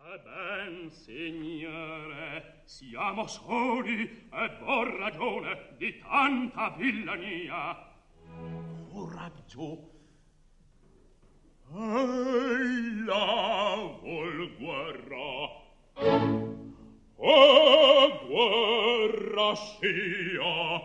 Ebben, signore, siamo soli e vor ragione di tanta villania. Coraggio. Ella vuol guerra. E guerra sia.